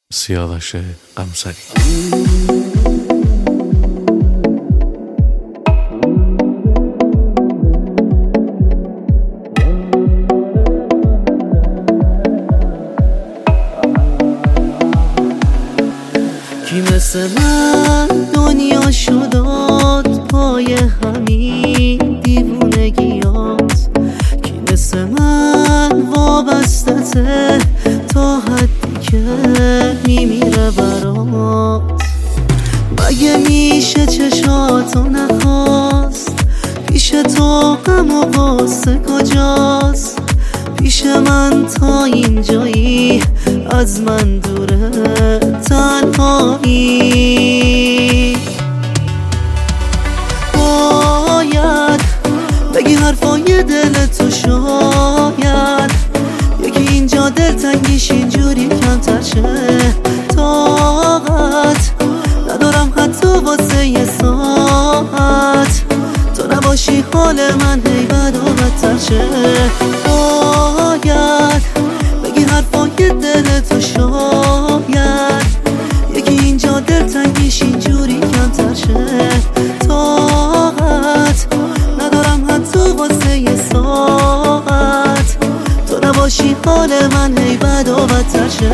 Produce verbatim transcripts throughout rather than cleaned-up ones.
سیاوش قمصری. کی مثل من دنیا شداد پای همین دیوونگیات، کی مثل من وابسته تا حدی که میمیره برات. مگه میشه چشاتو نخواست؟ پیش تو غم و غصه کجاست؟ پیش من تا اینجایی از من دوره تنهایی. باید بگی حرفای دل تو، شاید یکی اینجا دلتنگیش اینجوری کمتر شه. طاقت ندارم حتی واسه یه ساعت تو نباشی حال من هی بد و بدتر شه. باید بگی حرفای دل تو، شاید یکی اینجا دلتنگیش اینجوری کمتر شه. طاقت ندارم حتی واسه یه ساعت تو نباشی حال من هی بد و بدتر شه.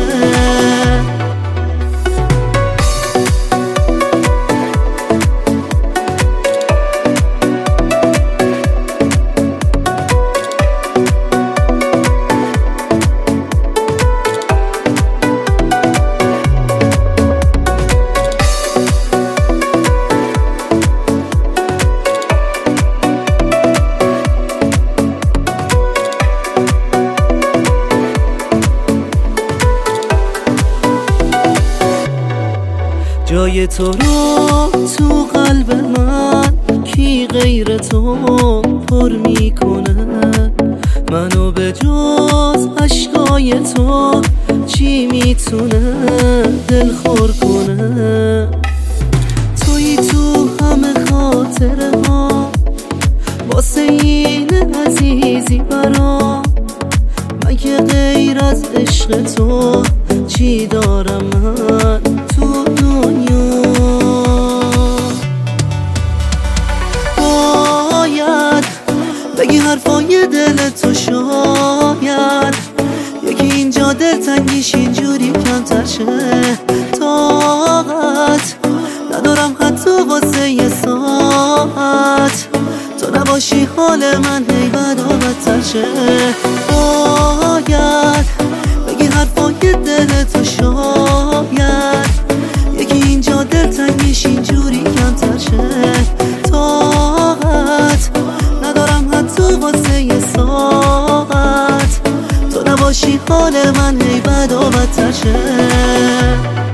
جای تو رو تو قلب من کی غیر تو پر میکنه؟ منو به جز عشقای تو چی میتونه دل خور کنه؟ تویی تو همه خاطره ها واسه این عزیزی برام. مگه غیر از عشق تو چی دارم من تو دنیا؟ باید بگی حرفای دل تو، شاید یکی اینجا دلتنگیش اینجوری کمتر شه. طاقت ندارم حتی واسه یه ساعت تو نباشی حال من هی بد و بدتر شه. باید بگی حرفای دل تو، شاید یکی اینجا دلتنگیش اینجوری کمتر شه. طاقت ندارم حتی واسه یه ساعت تو نباشی حال من هی بد و بدتر شه.